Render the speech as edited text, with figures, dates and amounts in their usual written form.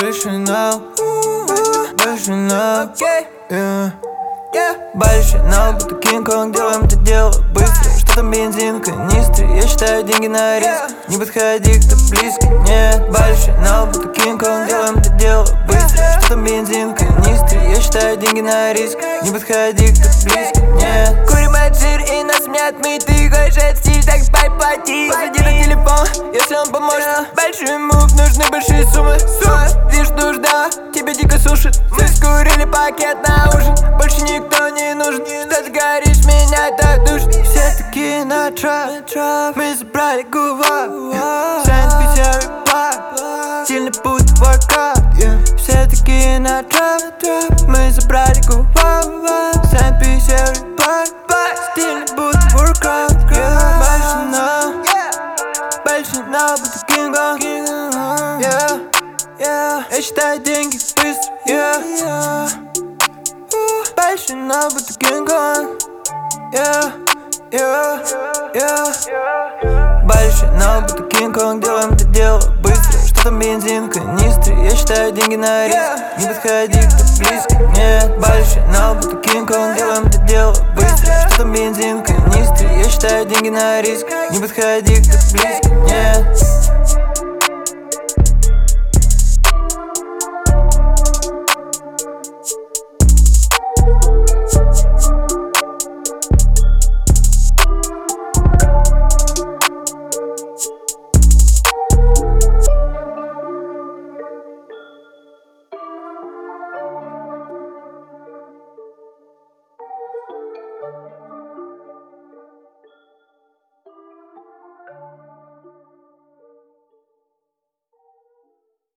Больше нал, больше нал, будто Кинг-Конг, делаем это дело быстро. Что там бензин, канистры, я считаю деньги на риск. Не подходи, кто близко, нет. Больше нал, будто Кинг-Конг, делаем это дело быстро. Что там бензин, канистры, я считаю деньги на риск. Не подходи, кто близко, нет. Курим отжир и нас не отмыть. Ты хочешь этот стиль, так поплати. Посади на телефон, если он поможет. Большой мув, нужны большие суммы. Видишь, нужда, тебя дико сушит. Мы скурили пакет на ужин. Больше никто не нужен. Что ты горишь, меня это душит. Все такие на трап, мы забрали гува. Санкт-Петербург парк, стильный путь воркаут. Все такие на трап, мы забрали гува. Санкт-Петербург парк, стильный путь воркаут. Больше нал, будто Кинг-Конг. Я считаю деньги быстро. Больше нал, будто Кинг-Конг. Больше нал, будто Кинг-Конг, делаем это дело быстро. Что там бензин, канистры, я считаю деньги на риск. Не подходи, кто близко, нет. Больше нал, будто Кинг-Конг, делаем это дело быстро. Что там бензин, канистры, я считаю деньги на риск. Не подходи, кто близко, нет.